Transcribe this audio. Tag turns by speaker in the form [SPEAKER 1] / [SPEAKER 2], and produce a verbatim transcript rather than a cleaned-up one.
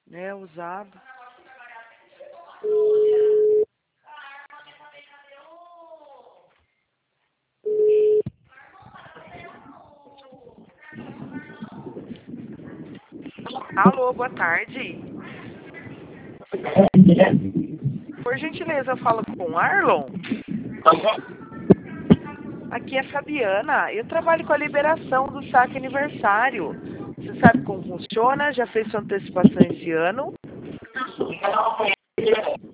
[SPEAKER 1] É usado. Alô, boa tarde. Por gentileza, eu falo com o Arlon. Aqui é a Fabiana. Eu trabalho com a liberação do saque aniversário. Você sabe como funciona? Já fez sua antecipação esse ano?